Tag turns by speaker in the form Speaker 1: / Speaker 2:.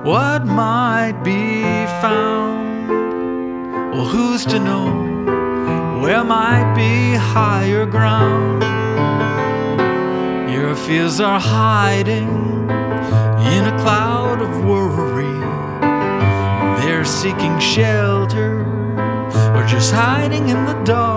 Speaker 1: what might be found. Well, who's to know where might be higher ground? Your fears are hiding in a cloud of worry. They're seeking shelter or just hiding in the dark.